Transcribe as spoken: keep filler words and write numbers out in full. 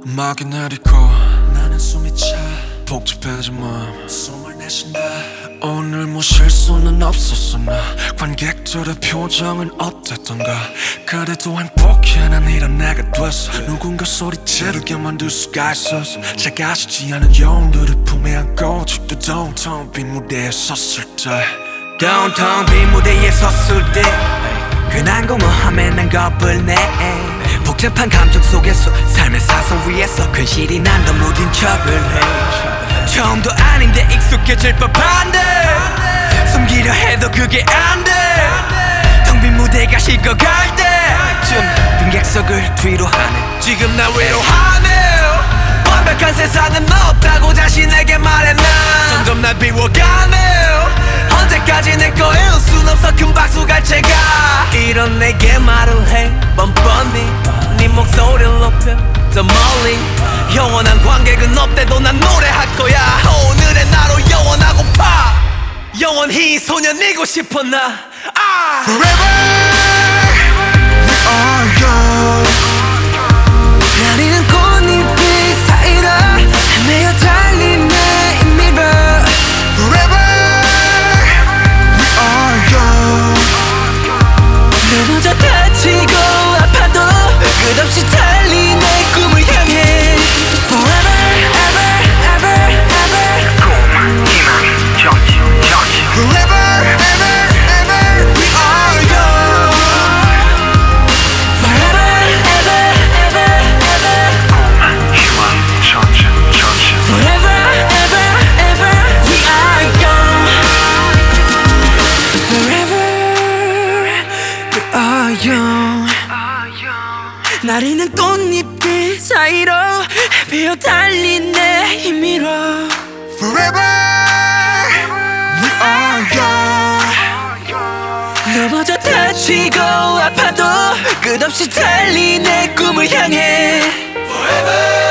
음악이 내리고 나는 숨이 차 복잡해진 마음 숨을 내쉰다. 오늘 뭐 실수는 없었으나 관객들의 표정은 어땠던가. 그래도 행복해 난 이런 내가 됐어. 누군가 소리 지르게 만들 수가 있었어. 작아지지 않은 영웅들을 품에 안고 아직도 downtown 빈 무대에 섰을 때 downtown 빈 무대에 섰을 때 그 난공허함에 난 겁을 내. 복잡한 감정 속에서 삶의 사선 위에서 근실이 난 더 무딘 척을 해. 처음도 아닌데 익숙해질 법한데 숨기려 해도 그게 안돼. 텅 빈 무대가 식어갈 때쯤 빈객석을 뒤로 하네. 지금 나 외로워하네. 완벽한 세상은 없다고 자신에게 말해. 난 점점 날 비워가네. 언제까지 내 거일 순 없어. 큰 박수 갈 채가 이런 내게 말을 해 뻔뻔히. 네 목소리를 높여 더 멀리. 영원한 관객은 없대도 난 노래할 거야. 오늘의 나로 영원하고파. 영원히 소년이고 싶어 나. 아! Forever we are young. 나리는 꽃잎이 사이로 헤매어 달리네 이 미러. Forever we are young. 넘어져 다치고 아파도 끝없이 달리네 꿈을 향해. Forever ever ever ever. 꿈, 희망, 정치, 정치. Forever ever ever we are young. Forever ever ever ever. 꿈, 희망, 정치, 정치. Forever ever ever we are young. Forever we are young. 나리는 꽃잎들 사이로 헤매어 달리네 힘이로. Forever we are young. 넘어져 다치고 아파도 끝없이 달리네 꿈을 향해. Forever